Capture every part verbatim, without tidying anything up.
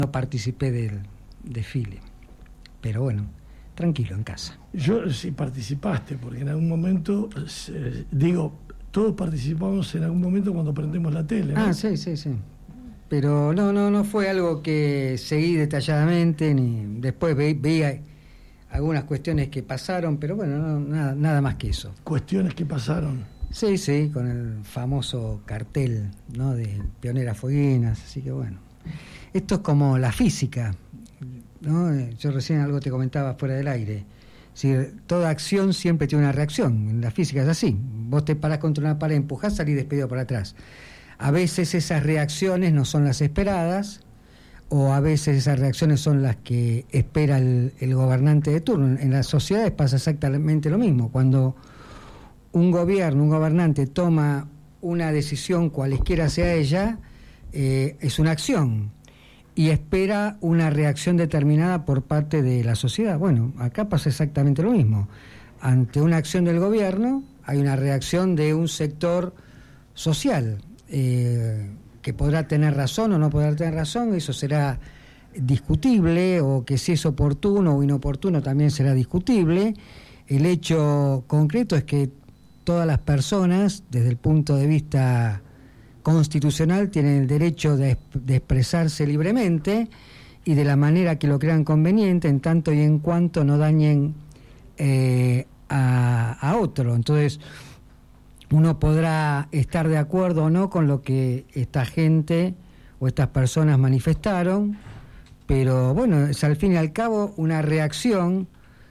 no participé del desfile. Pero bueno, tranquilo, en casa. Yo sí participaste, porque en algún momento, eh, digo, todos participamos en algún momento cuando prendemos la tele, ¿no? Ah, sí, sí, sí. Pero no, no, no fue algo que seguí detalladamente, ni después ve, veía algunas cuestiones que pasaron, pero bueno, no, nada, nada más que eso. Cuestiones que pasaron. Sí, sí, con el famoso cartel, ¿no?, de pioneras fueguinas, así que bueno. Esto es como la física, ¿no? Yo recién algo te comentaba fuera del aire. Si toda acción siempre tiene una reacción. En la física es así. Vos te parás contra una pared, empujás, salís despedido para atrás. A veces esas reacciones no son las esperadas, o a veces esas reacciones son las que espera el, el gobernante de turno. En las sociedades pasa exactamente lo mismo. Cuando un gobierno, un gobernante toma una decisión, cualesquiera sea ella, eh, es una acción, y espera una reacción determinada por parte de la sociedad. Bueno, acá pasa exactamente lo mismo. Ante una acción del gobierno hay una reacción de un sector social, eh, que podrá tener razón o no podrá tener razón, eso será discutible, o que si es oportuno o inoportuno también será discutible. El hecho concreto es que todas las personas, desde el punto de vista constitucional, tienen el derecho de, de expresarse libremente y de la manera que lo crean conveniente, en tanto y en cuanto no dañen eh, a, a otro. Entonces, uno podrá estar de acuerdo o no con lo que esta gente o estas personas manifestaron, pero bueno, es al fin y al cabo una reacción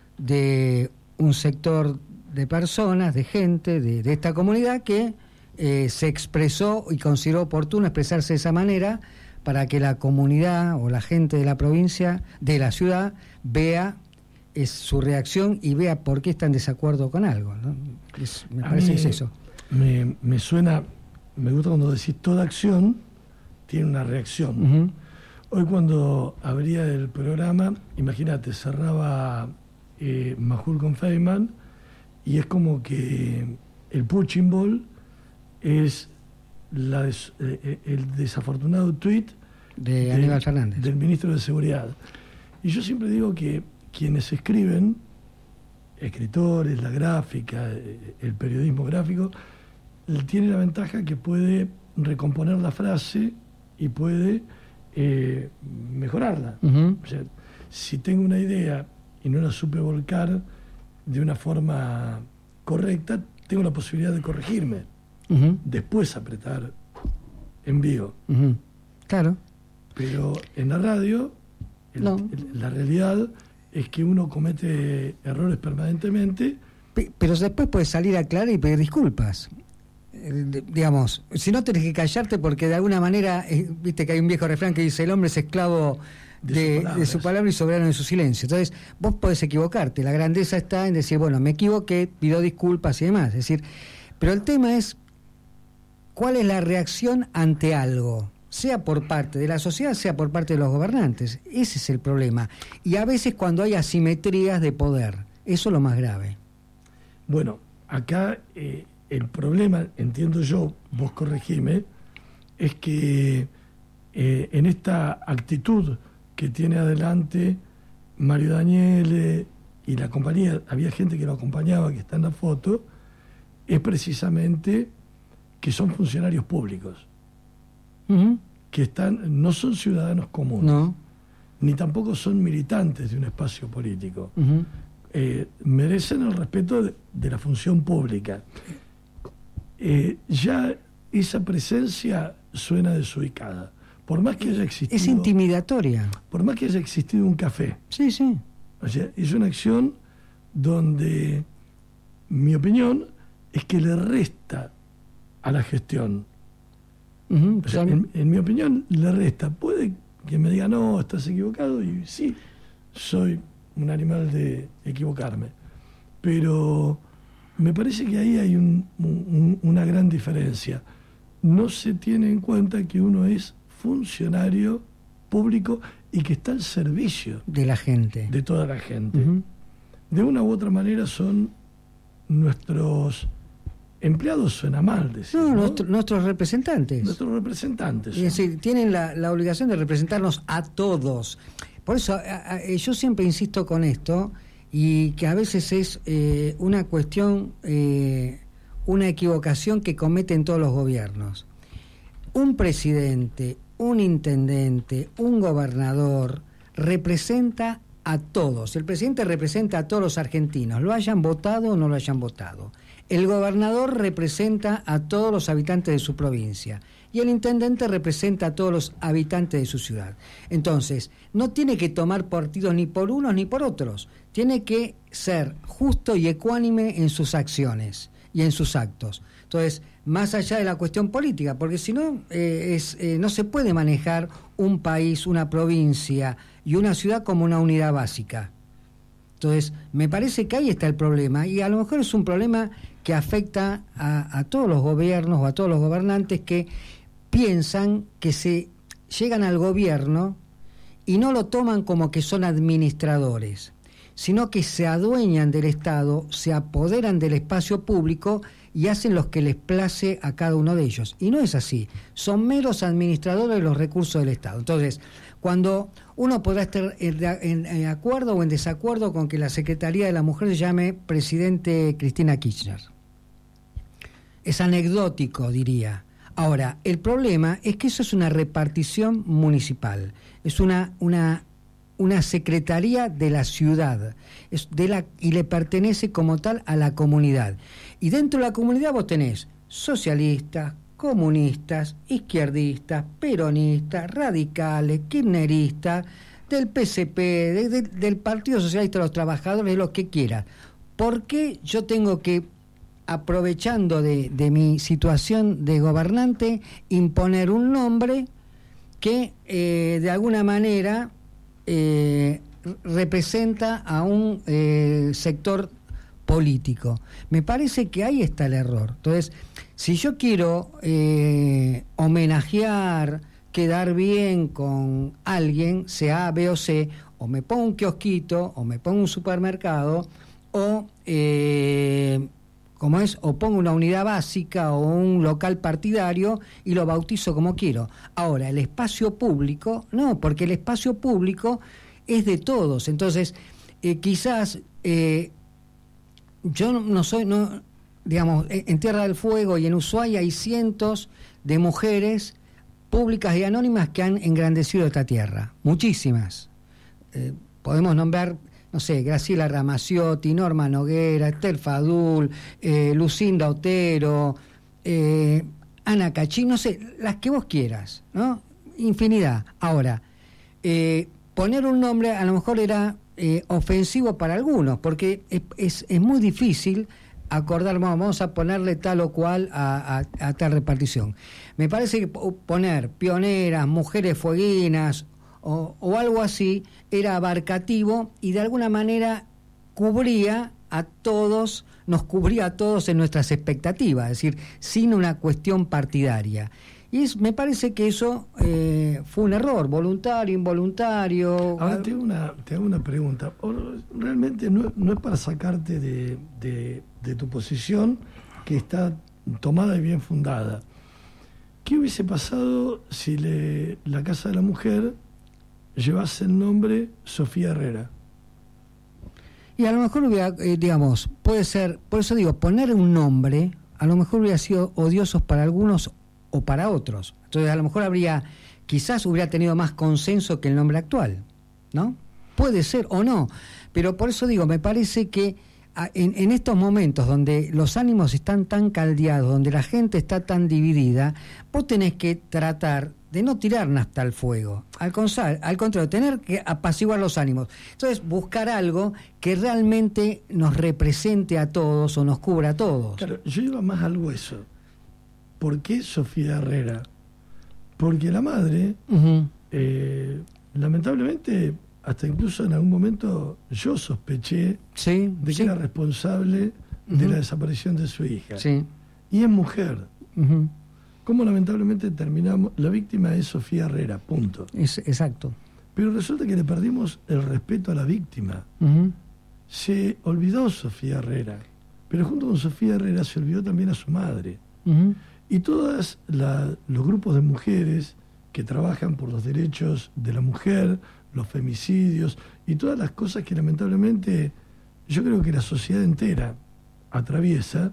de un sector de personas, de gente, de, de esta comunidad que eh, se expresó y consideró oportuno expresarse de esa manera para que la comunidad o la gente de la provincia, de la ciudad, vea es su reacción y vea por qué está en desacuerdo con algo, ¿no? Es, me A parece mí que es eso. Me, me suena, me gusta cuando decís toda acción tiene una reacción. Uh-huh. Hoy cuando abría el programa, imagínate, cerraba eh, Majul con Feynman, y es como que el punching ball es la des, eh, el desafortunado tuit de del, Aníbal Fernández, del ministro de Seguridad. Y yo siempre digo que quienes escriben, escritores, la gráfica, el periodismo gráfico, tiene la ventaja que puede recomponer la frase y puede eh, mejorarla. Uh-huh. O sea, si tengo una idea y no la supe volcar de una forma correcta, tengo la posibilidad de corregirme. Uh-huh. Después apretar envío. Uh-huh. Claro. Pero en la radio, el, no. el, la realidad es que uno comete errores permanentemente. Pero después puedes salir a aclarar y pedir disculpas. Eh, digamos, si no tenés que callarte porque de alguna manera, eh, viste que hay un viejo refrán que dice el hombre es esclavo de, de, su, de su palabra y soberano de su silencio. Entonces vos podés equivocarte, la grandeza está en decir, bueno, me equivoqué, pido disculpas y demás. Es decir, pero el tema es cuál es la reacción ante algo, sea por parte de la sociedad, sea por parte de los gobernantes. Ese es el problema. Y a veces cuando hay asimetrías de poder, eso es lo más grave. Bueno, acá eh, el problema, entiendo yo, vos corregime, es que eh, en esta actitud que tiene adelante Mario Daniele y la compañía, había gente que lo acompañaba, que está en la foto, es precisamente que son funcionarios públicos. Uh-huh. Que están, no son ciudadanos comunes, no. Ni tampoco son militantes de un espacio político. Uh-huh. Eh, merecen el respeto de, de la función pública. Eh, ya esa presencia suena desubicada. Por más que haya existido... Es intimidatoria. Por más que haya existido un café. Sí, sí. O sea, es una acción donde mi opinión es que le resta a la gestión. Uh-huh. O sea, en, en mi opinión le resta. Puede que me diga, no, estás equivocado, y sí, soy un animal de equivocarme. Pero me parece que ahí hay un, un, una gran diferencia. No se tiene en cuenta que uno es funcionario público y que está al servicio de la gente. De toda la gente. Uh-huh. De una u otra manera son nuestros empleados suena mal decir, no, ¿no? Nuestro, nuestros representantes. Nuestros representantes. Es decir, tienen la, la obligación de representarnos a todos. Por eso a, a, yo siempre insisto con esto, y que a veces es eh, una cuestión, eh, una equivocación que cometen todos los gobiernos. Un presidente, un intendente, un gobernador representa a todos. El presidente representa a todos los argentinos, lo hayan votado o no lo hayan votado. El gobernador representa a todos los habitantes de su provincia y el intendente representa a todos los habitantes de su ciudad. Entonces, no tiene que tomar partidos ni por unos ni por otros. Tiene que ser justo y ecuánime en sus acciones y en sus actos. Entonces, más allá de la cuestión política, porque si no, eh, es, eh, no se puede manejar un país, una provincia y una ciudad como una unidad básica. Entonces, me parece que ahí está el problema, y a lo mejor es un problema que afecta a, a todos los gobiernos o a todos los gobernantes que piensan que se llegan al gobierno y no lo toman como que son administradores, sino que se adueñan del Estado, se apoderan del espacio público y hacen lo que les place a cada uno de ellos. Y no es así, son meros administradores de los recursos del Estado. Entonces, cuando uno podrá estar en, en acuerdo o en desacuerdo con que la Secretaría de la Mujer se llame Presidente Cristina Kirchner. Es anecdótico, diría. Ahora, el problema es que eso es una repartición municipal, es una, una, una secretaría de la ciudad, es de la, y le pertenece como tal a la comunidad. Y dentro de la comunidad vos tenés socialistas, comunistas, izquierdistas, peronistas, radicales, kirchneristas, del P C P, de, de, del Partido Socialista de los Trabajadores, de los que quieras. ¿Por qué yo tengo que, aprovechando de, de mi situación de gobernante, imponer un nombre que eh, de alguna manera eh, representa a un eh, sector político? Me parece que ahí está el error. Entonces, si yo quiero eh, homenajear, quedar bien con alguien, sea A, B o C, o me pongo un kiosquito, o me pongo un supermercado, o eh, como es, o pongo una unidad básica o un local partidario y lo bautizo como quiero. Ahora, el espacio público, no, porque el espacio público es de todos. Entonces, eh, quizás eh, yo no, no soy, no, digamos, en Tierra del Fuego y en Ushuaia hay cientos de mujeres públicas y anónimas que han engrandecido esta tierra, muchísimas. Eh, podemos nombrar, no sé, Graciela Ramaciotti, Norma Noguera, Esther Fadul, eh, Lucinda Otero, eh, Ana Cachín, no sé, las que vos quieras, ¿no? Infinidad. Ahora, eh, poner un nombre a lo mejor era eh, ofensivo para algunos, porque es, es, es muy difícil acordar, vamos a ponerle tal o cual a, a, a tal repartición. Me parece que poner pioneras, mujeres fueguinas o, o algo así era abarcativo y de alguna manera cubría a todos, nos cubría a todos en nuestras expectativas, es decir, sin una cuestión partidaria. Y es, me parece que eso eh, fue un error, voluntario, involuntario. Ahora te hago una, te hago una pregunta. Realmente no, no es para sacarte de, de, de tu posición, que está tomada y bien fundada. ¿Qué hubiese pasado si le, la Casa de la Mujer llevase el nombre Sofía Herrera? Y a lo mejor hubiera, eh, digamos, puede ser, por eso digo, poner un nombre, a lo mejor hubiera sido odiosos para algunos o para otros. Entonces a lo mejor habría, quizás hubiera tenido más consenso que el nombre actual, ¿no? Puede ser o no, pero por eso digo, me parece que a, en, en estos momentos donde los ánimos están tan caldeados, donde la gente está tan dividida, vos tenés que tratar de no tirar hasta el fuego, al, al contrario, tener que apaciguar los ánimos. Entonces buscar algo que realmente nos represente a todos o nos cubra a todos. Claro, yo iba más al hueso. ¿Por qué Sofía Herrera? Porque la madre, uh-huh. eh, lamentablemente, hasta incluso en algún momento yo sospeché sí, de que sí. era responsable uh-huh. de la desaparición de su hija. Sí. Y es mujer. Uh-huh. ¿Cómo lamentablemente terminamos? La víctima es Sofía Herrera, punto. Es, exacto. Pero resulta que le perdimos el respeto a la víctima. Uh-huh. Se olvidó Sofía Herrera. pero junto con Sofía Herrera se olvidó también a su madre. Uh-huh. Y todos los grupos de mujeres que trabajan por los derechos de la mujer, los femicidios y todas las cosas que lamentablemente yo creo que la sociedad entera atraviesa,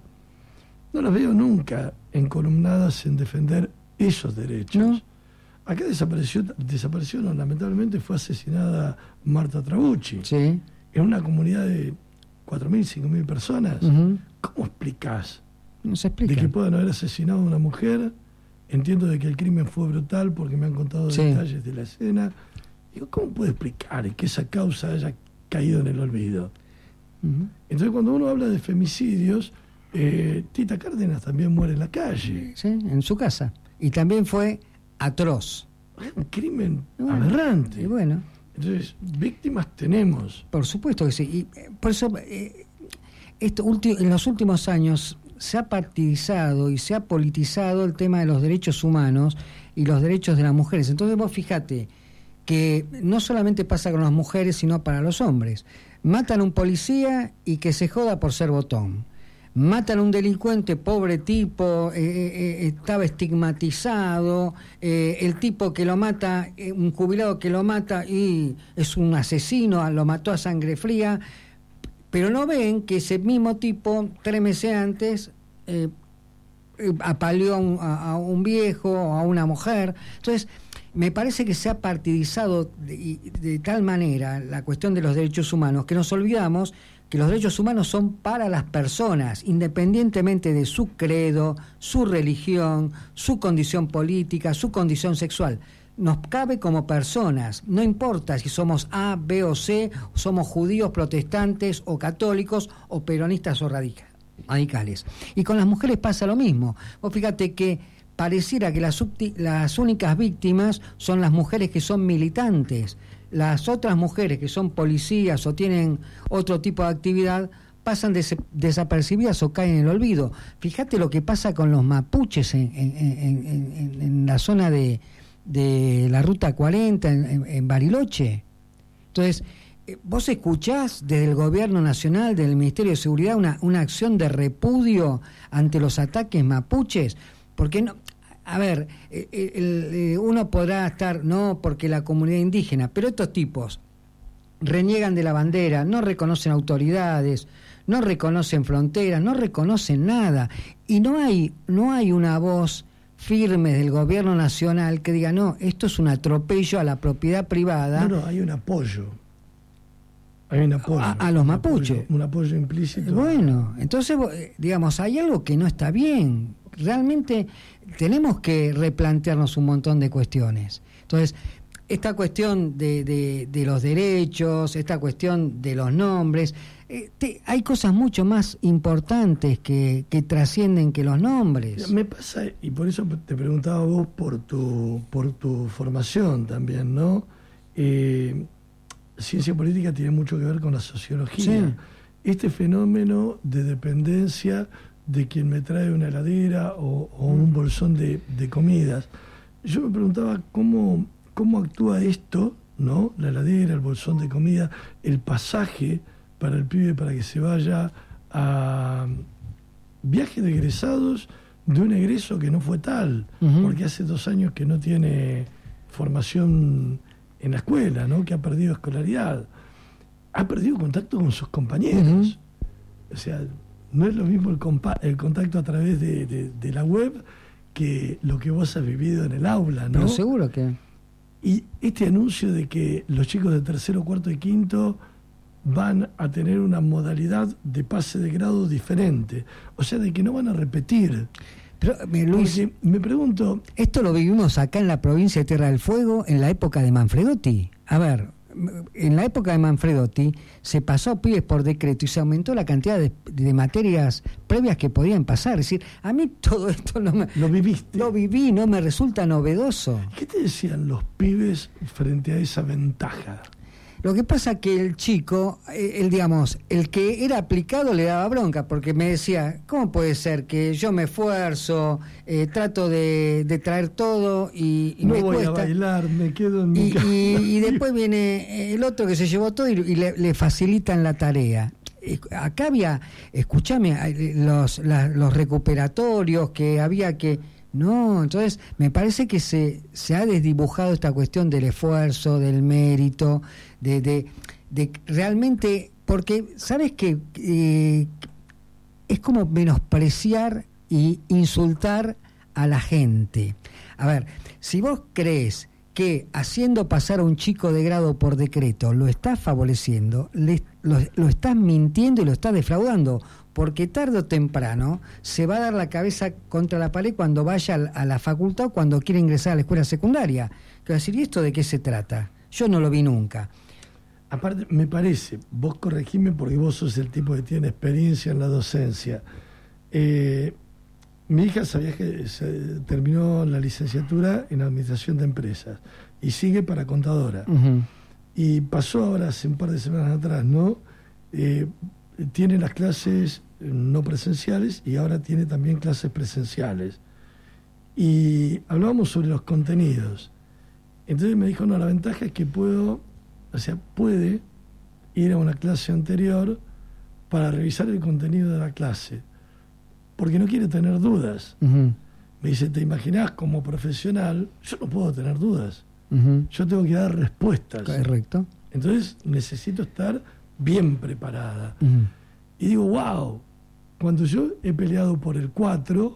no las veo nunca encolumnadas en defender esos derechos. ¿No? Acá desapareció, desapareció, no, lamentablemente fue asesinada Marta Trabucci, sí, en una comunidad de cuatro mil, cinco mil personas. uh-huh. ¿Cómo explicás No se explica. de que puedan haber asesinado a una mujer? Entiendo de que el crimen fue brutal porque me han contado sí. detalles de la escena. Digo, ¿cómo puede explicar que esa causa haya caído en el olvido? Uh-huh. Entonces, cuando uno habla de femicidios, eh, Tita Cárdenas también muere en la calle. Sí, en su casa. Y también fue atroz. Es un crimen Bueno, aberrante. Y bueno, Entonces, víctimas tenemos. por supuesto que sí. Y eh, por eso, eh, esto ulti- en los últimos años se ha partidizado y se ha politizado el tema de los derechos humanos y los derechos de las mujeres. Entonces vos fíjate que no solamente pasa con las mujeres, sino para los hombres. Matan a un policía y que se joda por ser botón. Matan a un delincuente, pobre tipo, eh, eh, estaba estigmatizado, eh, el tipo que lo mata, eh, un jubilado que lo mata y es un asesino, lo mató a sangre fría, pero no ven que ese mismo tipo, tres meses antes, eh, eh, apaleó a un, a, a un viejo o a una mujer. Entonces, me parece que se ha partidizado de, de tal manera la cuestión de los derechos humanos que nos olvidamos que los derechos humanos son para las personas, independientemente de su credo, su religión, su condición política, su condición sexual. Nos cabe como personas, no importa si somos A, B o C, somos judíos, protestantes o católicos o peronistas o radica- radicales. Y con las mujeres pasa lo mismo. Vos fíjate que pareciera que las, las únicas víctimas son las mujeres que son militantes. Las otras mujeres que son policías o tienen otro tipo de actividad pasan des- desapercibidas o caen en el olvido. Fíjate lo que pasa con los mapuches en, en, en, en, en la zona de, de la Ruta cuarenta, en, en, en Bariloche. Entonces, eh, vos escuchás desde el Gobierno Nacional, del Ministerio de Seguridad, una, una acción de repudio ante los ataques mapuches, porque no... A ver, el, el, el, uno podrá estar, no porque la comunidad indígena, pero estos tipos reniegan de la bandera, no reconocen autoridades, no reconocen fronteras, no reconocen nada. Y no hay, no hay una voz firme del gobierno nacional que diga, no, esto es un atropello a la propiedad privada. No, no, hay un apoyo. Hay un apoyo. A, a los un mapuches. Apoyo, un apoyo implícito. Bueno, entonces, digamos, hay algo que no está bien. Realmente tenemos que replantearnos un montón de cuestiones. Entonces, esta cuestión de, de, de los derechos, esta cuestión de los nombres, eh, te, hay cosas mucho más importantes que, que trascienden que los nombres. Me pasa, y por eso te preguntaba vos por tu, por tu formación también, ¿no? Eh, ciencia política tiene mucho que ver con la sociología. Sí. Este fenómeno de dependencia de quien me trae una heladera o, o un bolsón de, de comidas. Yo me preguntaba cómo, cómo actúa esto, ¿no? La heladera, el bolsón de comida, el pasaje para el pibe para que se vaya a viaje de egresados de un egreso que no fue tal, uh-huh. porque hace dos años que no tiene formación en la escuela, ¿no? Que ha perdido escolaridad, ha perdido contacto con sus compañeros. Uh-huh. O sea, no es lo mismo el, compa- el contacto a través de, de, de la web que lo que vos has vivido en el aula, ¿no? Pero seguro que... Y este anuncio de que los chicos de tercero, cuarto y quinto van a tener una modalidad de pase de grado diferente, o sea, de que no van a repetir. Pero, Luis, porque me pregunto... Esto lo vivimos acá en la provincia de Tierra del Fuego en la época de Manfredotti. A ver, en la época de Manfredotti se pasó a pibes por decreto y se aumentó la cantidad de, de materias previas que podían pasar. Es decir, a mí todo esto no me... ¿Lo viviste? Lo viví, no me resulta novedoso. ¿Qué te decían los pibes frente a esa ventaja? Lo que pasa que el chico, el digamos, el que era aplicado le daba bronca, porque me decía, ¿cómo puede ser que yo me esfuerzo, eh, trato de, de traer todo y, y no me voy cuesta? a bailar, me quedo en mi y, casa. y, y después viene el otro que se llevó todo y, y le, le facilitan la tarea. acá había, escúchame, los, la, los recuperatorios, que había que... No, entonces me parece que se, se ha desdibujado esta cuestión del esfuerzo, del mérito, de, de, de realmente... Porque, ¿sabes qué? Eh, es como menospreciar y insultar a la gente. A ver, si vos crees que haciendo pasar a un chico de grado por decreto lo estás favoreciendo, le, lo, lo estás mintiendo y lo estás defraudando, porque tarde o temprano se va a dar la cabeza contra la pared cuando vaya a la facultad o cuando quiera ingresar a la escuela secundaria. Que va a decir, ¿y esto de qué se trata? Yo no lo vi nunca. Aparte, me parece, vos corregime porque vos sos el tipo que tiene experiencia en la docencia. Eh, mi hija sabía que se terminó la licenciatura en Administración de Empresas y sigue para contadora. Uh-huh. Y pasó ahora, hace un par de semanas atrás, ¿no? Eh, tiene las clases no presenciales y ahora tiene también clases presenciales. Y hablábamos sobre los contenidos. Entonces me dijo, no, la ventaja es que puedo, o sea, puede ir a una clase anterior para revisar el contenido de la clase, porque no quiere tener dudas. Uh-huh. Me dice, ¿te imaginás como profesional? Yo no puedo tener dudas. Uh-huh. Yo tengo que dar respuestas. Correcto. Entonces necesito estar bien preparada. Uh-huh. Y digo, wow, cuando yo he peleado por el cuatro,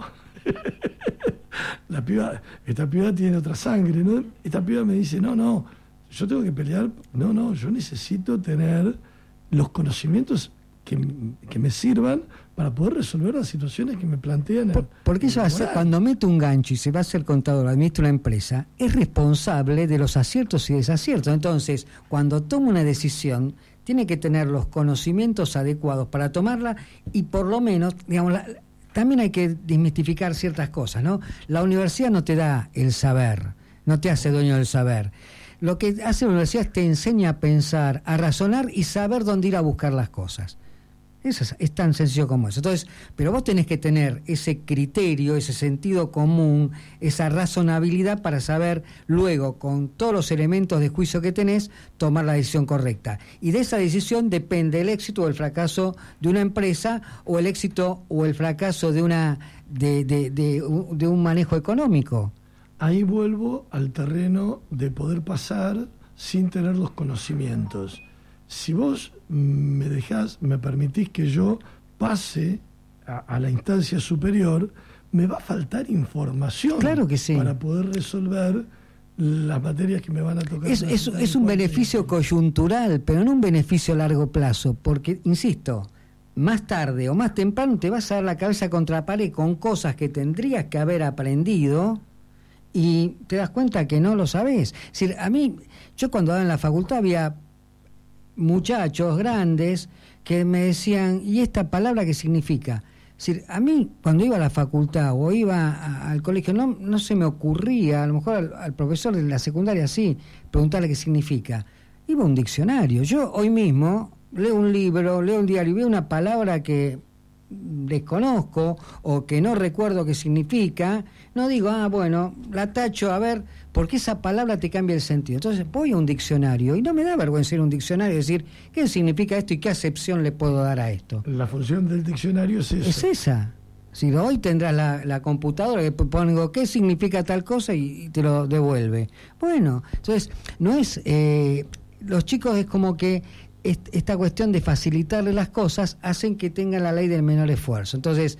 la piba, esta piba tiene otra sangre, ¿no? Esta piba me dice, no, no, yo tengo que pelear, no, no, yo necesito tener los conocimientos que, que me sirvan para poder resolver las situaciones que me plantean. Por, porque ella hace, cuando mete un gancho y se va a ser contador, administra una empresa, es responsable de los aciertos y desaciertos. Entonces, cuando toma una decisión, tiene que tener los conocimientos adecuados para tomarla y por lo menos, digamos, la, también hay que desmistificar ciertas cosas, ¿no? La universidad no te da el saber, no te hace dueño del saber. Lo que hace la universidad es te enseña a pensar, a razonar y saber dónde ir a buscar las cosas. Eso es, es tan sencillo como eso. Entonces, pero vos tenés que tener ese criterio, ese sentido común, esa razonabilidad para saber luego, con todos los elementos de juicio que tenés, tomar la decisión correcta. Y de esa decisión depende el éxito o el fracaso de una empresa, o el éxito o el fracaso de una de, de, de, de un manejo económico. Ahí vuelvo al terreno de poder pasar sin tener los conocimientos. Si vos me dejás, me permitís que yo pase a, a la instancia superior, me va a faltar información. Claro que sí. Para poder resolver las materias que me van a tocar. Es, es, es un beneficio coyuntural, pero no un beneficio a largo plazo, porque, insisto, más tarde o más temprano te vas a dar la cabeza contra la pared con cosas que tendrías que haber aprendido y te das cuenta que no lo sabés. Es decir, a mí, yo cuando estaba en la facultad había muchachos grandes que me decían, ¿y esta palabra qué significa? Es decir, a mí cuando iba a la facultad o iba a, al colegio no, no se me ocurría, a lo mejor al, al profesor de la secundaria sí, preguntarle qué significa. Iba a un diccionario. Yo hoy mismo leo un libro, leo un diario y veo una palabra que desconozco o que no recuerdo qué significa, no digo, ah, bueno, la tacho, a ver, porque esa palabra te cambia el sentido. Entonces voy a un diccionario y no me da vergüenza ir a un diccionario y decir, ¿qué significa esto y qué acepción le puedo dar a esto? La función del diccionario es esa. Es esa. Si hoy tendrás la, la computadora que pongo qué significa tal cosa y, y te lo devuelve. Bueno, entonces, no es... Eh, los chicos es como que esta cuestión de facilitarle las cosas hacen que tengan la ley del menor esfuerzo. Entonces,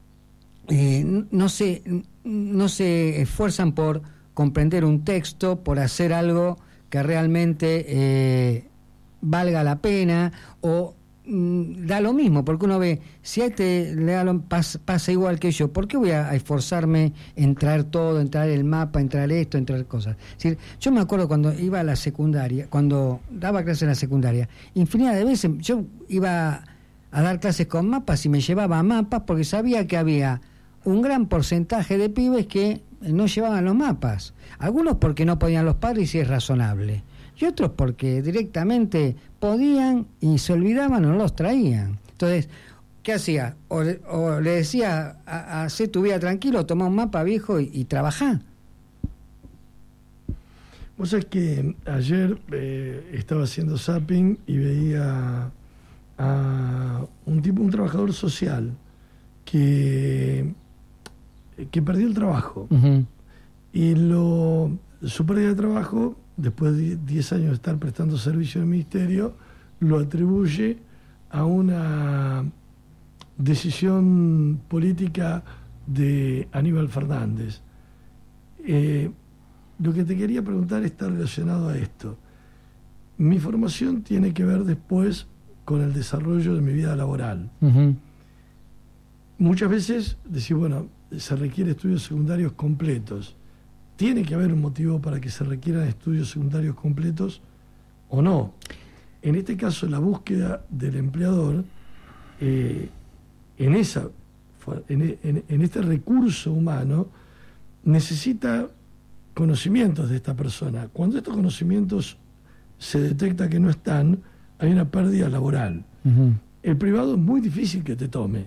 eh, no se, no se esfuerzan por comprender un texto, por hacer algo que realmente eh, valga la pena, o mm, da lo mismo, porque uno ve, si a este le da lo, pasa, pasa igual que yo, ¿por qué voy a, a esforzarme en traer todo, en traer el mapa, en traer esto, en traer cosas? Es decir, yo me acuerdo cuando iba a la secundaria, cuando daba clases en la secundaria, infinidad de veces yo iba a dar clases con mapas y me llevaba mapas porque sabía que había un gran porcentaje de pibes que no llevaban los mapas. Algunos porque no podían los padres y es razonable. Y otros porque directamente podían y se olvidaban o no los traían. Entonces, ¿qué hacía? O, o le decía, hacé tu vida tranquilo, toma un mapa viejo y, y trabajá. Vos sabés que ayer eh, estaba haciendo zapping y veía a un tipo, un trabajador social que, que perdió el trabajo. Uh-huh. Y lo, su pérdida de trabajo, después de diez años de estar prestando servicio al ministerio, lo atribuye a una decisión política de Aníbal Fernández. Eh, lo que te quería preguntar está relacionado a esto. Mi formación tiene que ver después con el desarrollo de mi vida laboral. Uh-huh. Muchas veces decís, bueno, se requiere estudios secundarios completos. ¿Tiene que haber un motivo para que se requieran estudios secundarios completos o no? En este caso, la búsqueda del empleador, eh, en, esa, en, en, en este recurso humano, necesita conocimientos de esta persona. Cuando estos conocimientos se detecta que no están, hay una pérdida laboral. Uh-huh. El privado es muy difícil que te tome,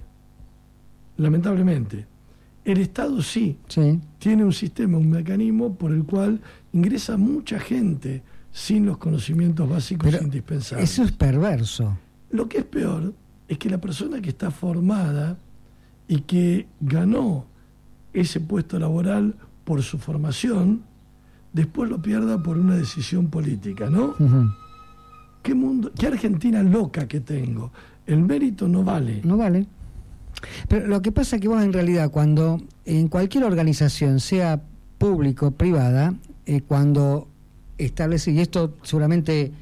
lamentablemente. El Estado sí, sí tiene un sistema, un mecanismo por el cual ingresa mucha gente sin los conocimientos básicos Pero indispensables. Eso es perverso. Lo que es peor es que la persona que está formada y que ganó ese puesto laboral por su formación, después lo pierda por una decisión política, ¿no? Uh-huh. ¿Qué mundo, qué Argentina loca que tengo? El mérito no vale. No vale. Pero lo que pasa es que vos en realidad cuando en cualquier organización, sea público o privada, eh, cuando establece, y esto seguramente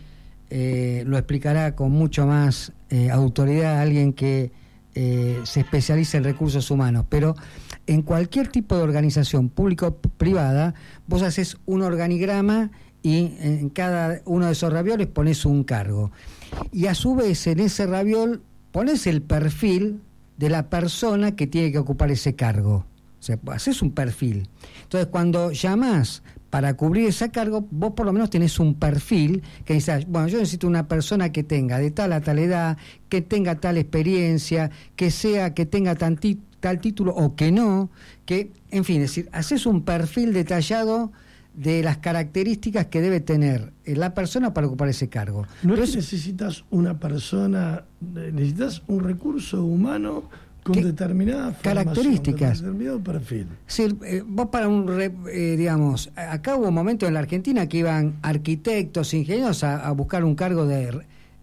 eh, lo explicará con mucho más eh, autoridad alguien que eh, se especializa en recursos humanos, pero en cualquier tipo de organización público o privada, vos haces un organigrama y en cada uno de esos ravioles pones un cargo. Y a su vez en ese raviol pones el perfil de la persona que tiene que ocupar ese cargo. O sea, haces un perfil. Entonces, cuando llamás para cubrir ese cargo, vos por lo menos tenés un perfil que dices, bueno, yo necesito una persona que tenga de tal a tal edad, que tenga tal experiencia, que sea, que tenga tan ti- tal título o que no, que, en fin, es decir, haces un perfil detallado de las características que debe tener la persona para ocupar ese cargo. No Pero es que necesitas una persona, necesitas un recurso humano con determinadas características, con determinado perfil. Sí, eh, vos para un, re, eh, digamos, acá hubo un momento en la Argentina que iban arquitectos, ingenieros a, a buscar un cargo de,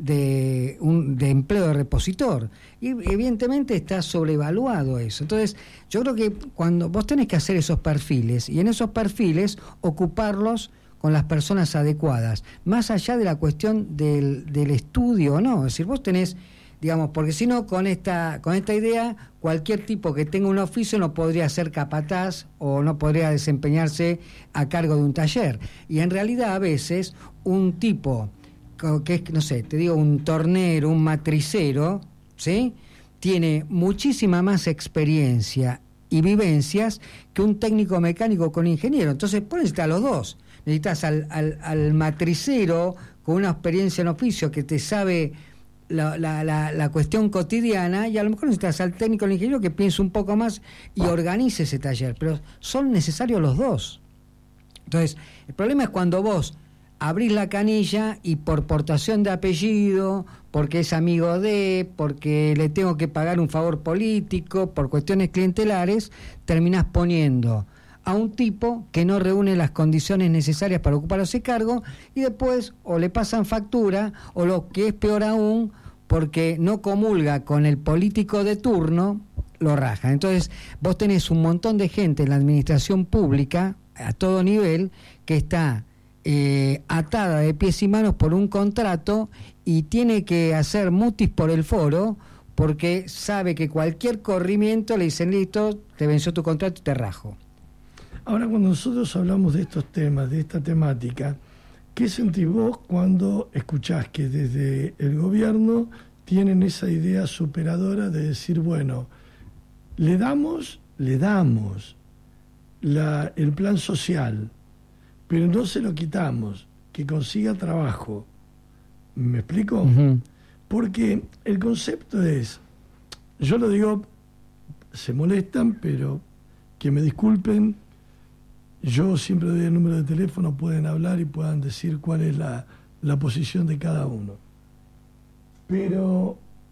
de, un, de empleo de repositor. Y evidentemente está sobrevaluado eso. Entonces, yo creo que cuando vos tenés que hacer esos perfiles, y en esos perfiles ocuparlos con las personas adecuadas, más allá de la cuestión del, del estudio o no. Es decir, vos tenés, digamos, porque si no, con esta, con esta idea, cualquier tipo que tenga un oficio no podría ser capataz o no podría desempeñarse a cargo de un taller. Y en realidad a veces un tipo que es, no sé, te digo, un tornero, un matricero, ¿sí?, tiene muchísima más experiencia y vivencias que un técnico mecánico con ingeniero. Entonces, pues necesitas a los dos. Necesitas al, al, al matricero con una experiencia en oficio que te sabe la, la, la, la cuestión cotidiana, y a lo mejor necesitas al técnico, al ingeniero que piense un poco más y organice ese taller. Pero son necesarios los dos. Entonces, el problema es cuando vos abrís la canilla y por portación de apellido, porque es amigo de, porque le tengo que pagar un favor político, por cuestiones clientelares, terminás poniendo a un tipo que no reúne las condiciones necesarias para ocupar ese cargo, y después o le pasan factura, o lo que es peor aún, porque no comulga con el político de turno, lo rajan. Entonces vos tenés un montón de gente en la administración pública, a todo nivel, que está Eh, atada de pies y manos por un contrato y tiene que hacer mutis por el foro porque sabe que cualquier corrimiento le dicen, listo, te venció tu contrato y te rajo. Ahora, cuando nosotros hablamos de estos temas, de esta temática, ¿qué sentís vos cuando escuchás que desde el gobierno tienen esa idea superadora de decir, bueno, le damos, le damos la, el plan social, pero no se lo quitamos, que consiga trabajo? ¿Me explico? Uh-huh. Porque el concepto es, yo lo digo, se molestan, pero que me disculpen, yo siempre doy el número de teléfono, pueden hablar y puedan decir cuál es la, la posición de cada uno. Pero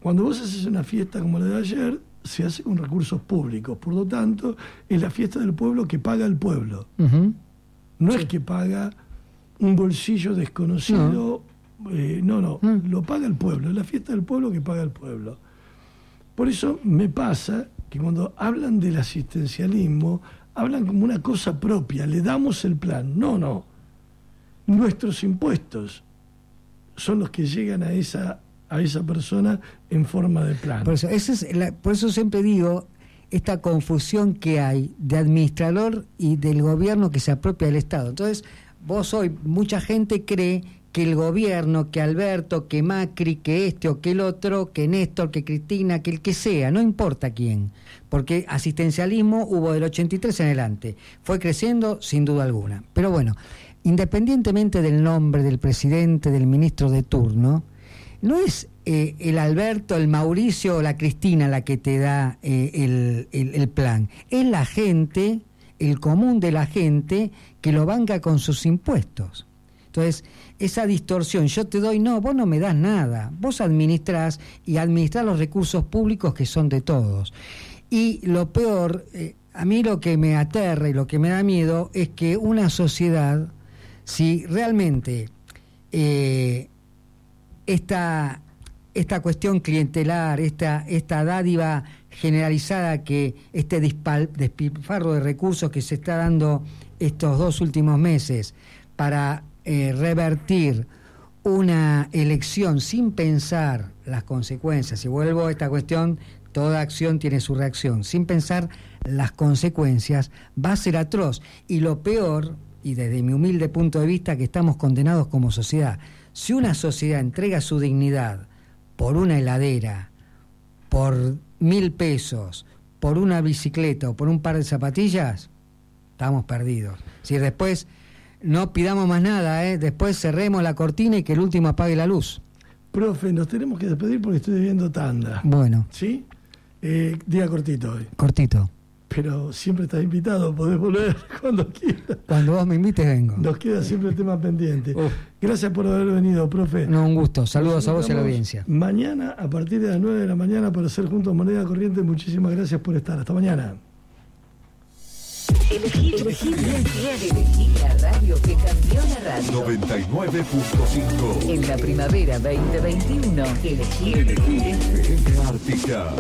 Cuando vos haces una fiesta como la de ayer, se hace con recursos públicos, por lo tanto, es la fiesta del pueblo que paga el pueblo. Uh-huh. No sí. es que paga un bolsillo desconocido, no, eh, no, no uh-huh. lo paga el pueblo, es la fiesta del pueblo que paga el pueblo. Por eso me pasa que cuando hablan del asistencialismo, hablan como una cosa propia, le damos el plan. No, no. Nuestros impuestos son los que llegan a esa, a esa persona en forma de plan. Por eso, esa es la, por eso siempre digo, esta confusión que hay de administrador y del gobierno que se apropia del Estado. Entonces, vos hoy, mucha gente cree que el gobierno, que Alberto, que Macri, que este o que el otro, que Néstor, que Cristina, que el que sea, no importa quién, porque asistencialismo hubo del ochenta y tres en adelante, fue creciendo sin duda alguna. Pero bueno, independientemente del nombre del presidente, del ministro de turno, no es eh, el Alberto, el Mauricio o la Cristina la que te da eh, el, el, el plan, es la gente, el común de la gente que lo banca con sus impuestos. Entonces, esa distorsión, yo te doy, no, vos no me das nada, vos administrás y administrás los recursos públicos que son de todos. Y lo peor, eh, a mí lo que me aterra y lo que me da miedo es que una sociedad, si realmente eh, esta, esta cuestión clientelar, esta, esta dádiva generalizada, que este dispal, despilfarro de recursos que se está dando estos dos últimos meses para Eh, revertir una elección sin pensar las consecuencias, y vuelvo a esta cuestión, toda acción tiene su reacción, sin pensar las consecuencias, va a ser atroz. Y lo peor, y desde mi humilde punto de vista, que estamos condenados como sociedad. Si una sociedad entrega su dignidad por una heladera, por mil pesos, por una bicicleta o por un par de zapatillas, estamos perdidos. Si después no pidamos más nada, ¿eh? Después cerremos la cortina y que el último apague la luz. Profe, nos tenemos que despedir porque estoy debiendo tanda. Bueno. ¿Sí? Eh, día cortito hoy. Cortito. Pero siempre estás invitado, podés volver cuando quieras. Cuando vos me invites, vengo. Nos queda siempre el tema pendiente. Uf. Gracias por haber venido, profe. No, un gusto. Saludos a vos y a la audiencia. Mañana, a partir de las nueve de la mañana, para hacer juntos Moneda Corriente. Muchísimas gracias por estar. Hasta mañana. Elegir, elegir bien, elegir la radio que cambió la radio. noventa y nueve punto cinco. En la primavera veinte veintiuno, elegir, elegir F M Ártica.